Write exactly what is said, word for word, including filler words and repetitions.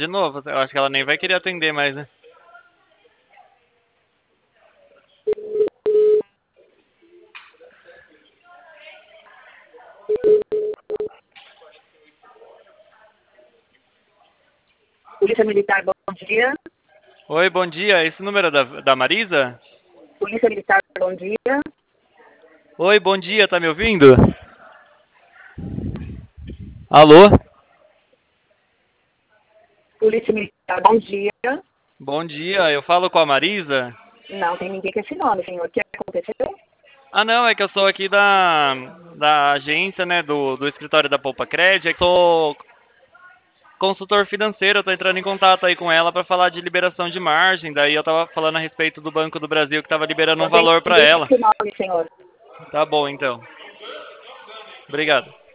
De novo, eu acho que ela nem vai querer atender mais, né? Polícia Militar, bom dia. Oi, bom dia. Esse número é da, da Marisa? Polícia Militar, bom dia. Oi, bom dia. Tá me ouvindo? Alô? Polícia Militar, bom dia. Bom dia. Eu falo com a Marisa? Não tem ninguém com esse nome, senhor. O que aconteceu? Ah, não. É que eu sou aqui da, da agência, né? Do, do escritório da Poupa Cred. É que sou consultor financeiro. Eu tô entrando em contato aí com ela para falar de liberação de margem. Daí eu tava falando a respeito do Banco do Brasil que tava liberando um Não tem valor para ninguém com ela. esse nome, senhor. Tá bom, então. Obrigado.